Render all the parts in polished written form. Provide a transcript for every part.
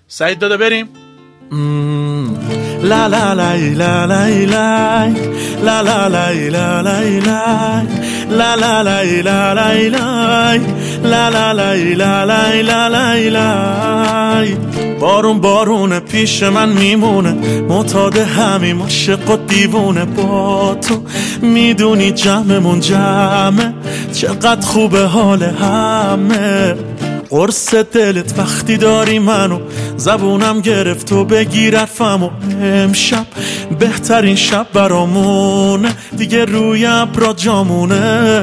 سعید داده بریم. لا لا لا لا لا لا لا لا لا لا لا لا لا لا لا لا لا لا لا. بارون بارونه پیش من میمونه، معتاد همیم عاشق و دیوونه. با تو میدونی جمعمون جمعه، چقدر خوبه حال همه. قرص دلت وقتی داری منو، زبونم گرفت و بگیر حرفمو. امشب بهترین شب برامونه، دیگه روی ابرا جامونه.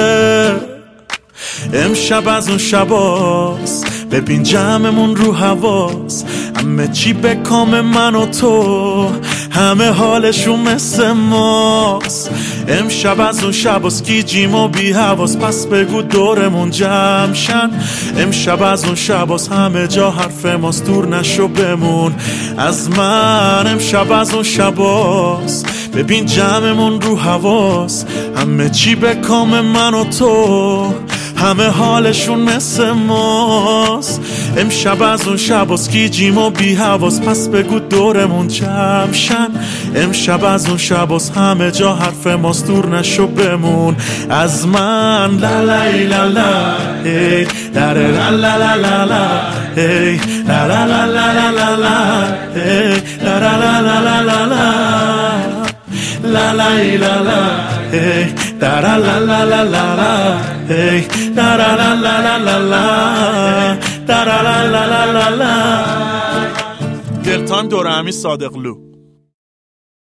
امشب از اون شباست، ببین جمعمون رو حواس. همه چی به کام من و تو، همه حالشون مثل ماست. امشب از اون شباست، گیجیم و بی حواس. پس بگو دورمون جمع شن. امشب از اون شباست، همه جا حرف ماست. دور نشو بمون از من. امشب از اون شباست، ببین جمعمون رو حواس. همه چی به کام من و تو، همه حالشون مثل ماست. امشب از اون شباست، گیجیم و بی حواس. پس بگو دورمون جمع شن. امشب از اون شباست، همه جا حرف ماست. دور نشو بمون از من. لا لا لا لا هی لا لا لا لا لا لا هی لا لا لا لا لا لا هی لا لا لا لا لا لا لا لا لا hey da la la la la la la hey da la la la la la la da la la la la la la. دلتان دور همی صادقلو.